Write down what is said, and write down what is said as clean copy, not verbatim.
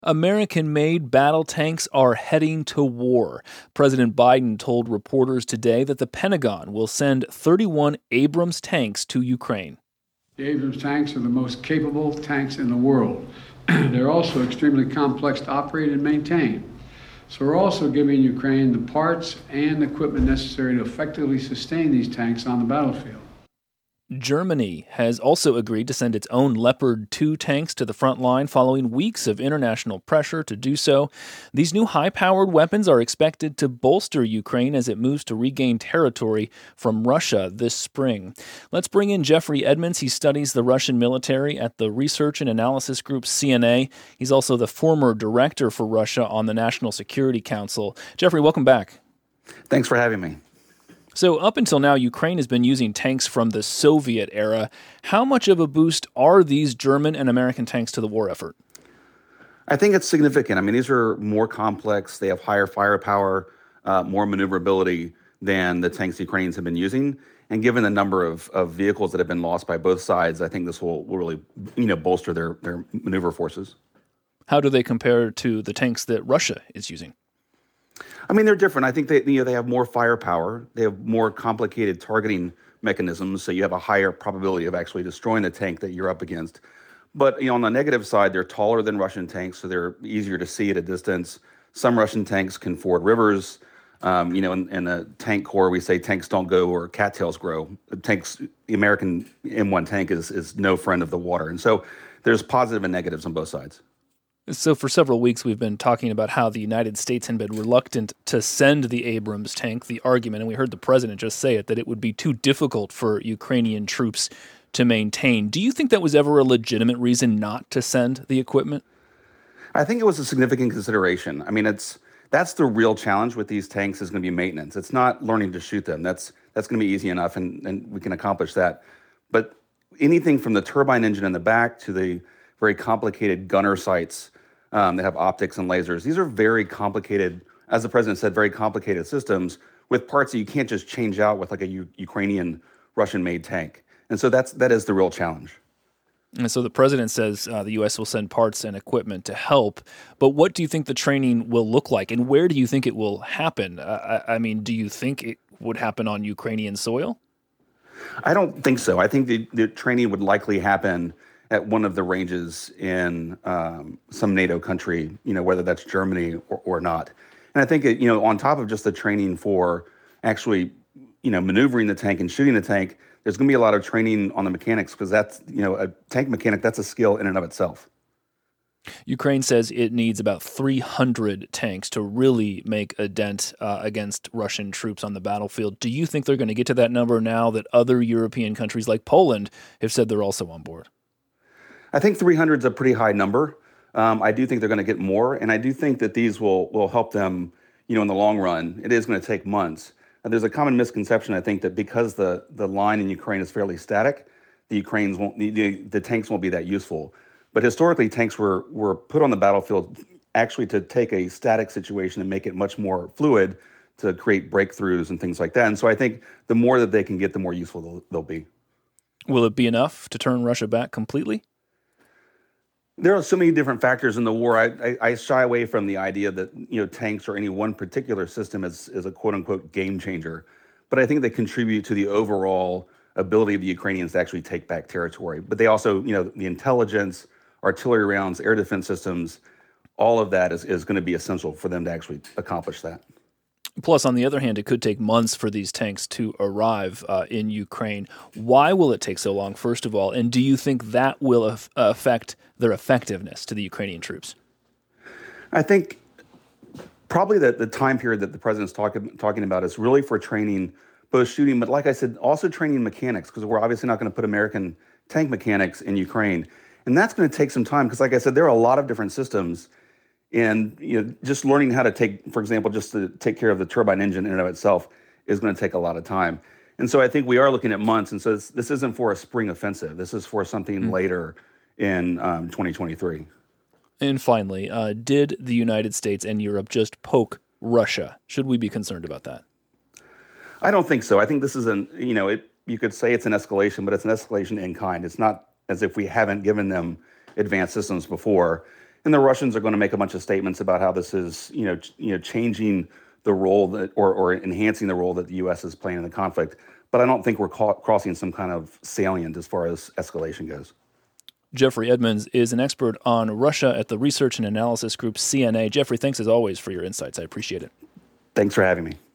American-made battle tanks are heading to war. President Biden told reporters today that the Pentagon will send 31 Abrams tanks to Ukraine. The Abrams tanks are the most capable tanks in the world. They're also extremely complex to operate and maintain. So we're also giving Ukraine the parts and equipment necessary to effectively sustain these tanks on the battlefield. Germany has also agreed to send its own Leopard 2 tanks to the front line following weeks of international pressure to do so. These new high-powered weapons are expected to bolster Ukraine as it moves to regain territory from Russia this spring. Let's bring in Jeffrey Edmonds. He studies the Russian military at the research and analysis group CNA. He's also the former director for Russia on the National Security Council. Jeffrey, welcome back. Thanks for having me. So up until now, Ukraine has been using tanks from the Soviet era. How much of a boost are these German and American tanks to the war effort? I think it's significant. I mean, these are more complex. They have higher firepower, more maneuverability than the tanks the Ukrainians have been using. And given the number of vehicles that have been lost by both sides, I think this will really, bolster their maneuver forces. How do they compare to the tanks that Russia is using? I mean, they're different. I think they have more firepower. They have more complicated targeting mechanisms, so you have a higher probability of actually destroying the tank that you're up against. But on the negative side, they're taller than Russian tanks, so they're easier to see at a distance. Some Russian tanks can ford rivers. In the tank corps, we say tanks don't go where cattails grow. The American M1 tank is no friend of the water, and so there's positive and negatives on both sides. So for several weeks, we've been talking about how the United States had been reluctant to send the Abrams tank, the argument, and we heard the president just say it, that it would be too difficult for Ukrainian troops to maintain. Do you think that was ever a legitimate reason not to send the equipment? I think it was a significant consideration. I mean, that's the real challenge with these tanks is going to be maintenance. It's not learning to shoot them. That's going to be easy enough, and we can accomplish that. But anything from the turbine engine in the back to the very complicated gunner sights that have optics and lasers. These are very complicated, as the president said, very complicated systems with parts that you can't just change out with like a Ukrainian, Russian-made tank. And so that is the real challenge. And so the president says the U.S. will send parts and equipment to help. But what do you think the training will look like, and where do you think it will happen? I mean, do you think it would happen on Ukrainian soil? I don't think so. I think the training would likely happen at one of the ranges in some NATO country, whether that's Germany or not. And I think, on top of just the training for actually, maneuvering the tank and shooting the tank, there's going to be a lot of training on the mechanics because that's, a tank mechanic, that's a skill in and of itself. Ukraine says it needs about 300 tanks to really make a dent against Russian troops on the battlefield. Do you think they're going to get to that number now that other European countries like Poland have said they're also on board? I think 300 is a pretty high number. I do think they're going to get more, and I do think that these will help them, in the long run. It is going to take months. There's a common misconception, I think, that because the line in Ukraine is fairly static, the tanks won't be that useful. But historically, tanks were put on the battlefield actually to take a static situation and make it much more fluid to create breakthroughs and things like that. And so I think the more that they can get, the more useful they'll be. Will it be enough to turn Russia back completely? There are so many different factors in the war. I shy away from the idea that tanks or any one particular system is a quote unquote game changer, but I think they contribute to the overall ability of the Ukrainians to actually take back territory. But they also, the intelligence, artillery rounds, air defense systems, all of that is going to be essential for them to actually accomplish that. Plus, on the other hand, it could take months for these tanks to arrive in Ukraine. Why will it take so long, first of all? And do you think that will affect their effectiveness to the Ukrainian troops? I think probably the time period that the president's talking about is really for training, both shooting, but like I said, also training mechanics, because we're obviously not going to put American tank mechanics in Ukraine. And that's going to take some time, because like I said, there are a lot of different systems. And just learning how to take, for example, just to take care of the turbine engine in and of itself is going to take a lot of time. And so I think we are looking at months. And so this isn't for a spring offensive. This is for something later in 2023. And finally, did the United States and Europe just poke Russia? Should we be concerned about that? I don't think so. I think this is you could say it's an escalation, but it's an escalation in kind. It's not as if we haven't given them advanced systems before. And the Russians are going to make a bunch of statements about how this is, changing the role that, or enhancing the role that the U.S. is playing in the conflict. But I don't think we're crossing some kind of salient as far as escalation goes. Jeffrey Edmonds is an expert on Russia at the research and analysis group CNA. Jeffrey, thanks as always for your insights. I appreciate it. Thanks for having me.